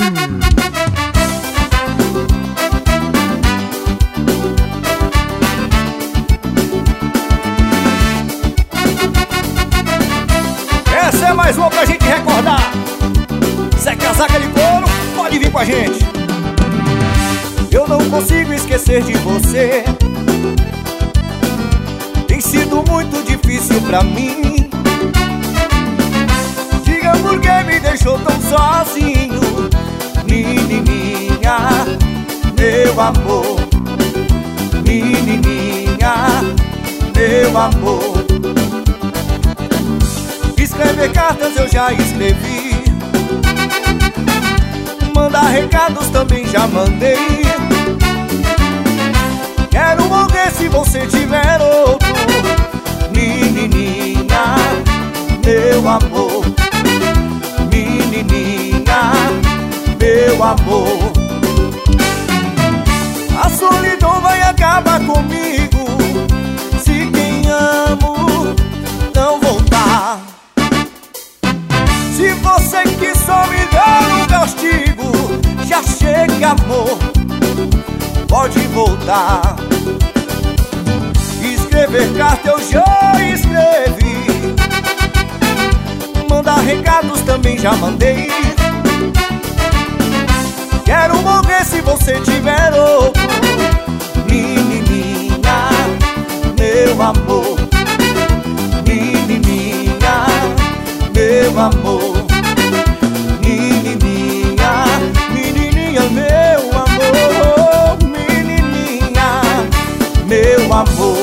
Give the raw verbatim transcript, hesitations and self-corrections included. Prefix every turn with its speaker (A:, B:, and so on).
A: Essa é mais uma pra gente recordar. Zé Casaca de Couro, pode vir com a gente. Eu não consigo esquecer de você. Tem sido muito difícil pra mim. Diga por que me deixou tão sozinho. Menininha, meu amor. Menininha, meu amor. Escrever cartas eu já escrevi. Mandar recados também já mandei. Quero morrer se você tiver outro. Menininha, meu amor. Menininha, meu amor. A solidão vai acabar comigo se quem amo não voltar. Se você que só me dá um castigo, já chega, amor, pode voltar. Escrever carta eu já escrevi. Mandar recados também já mandei. Quero morrer se você tiver outro. Menininha, meu amor. Menininha, meu amor. Menininha, menininha, meu amor. Menininha, meu amor.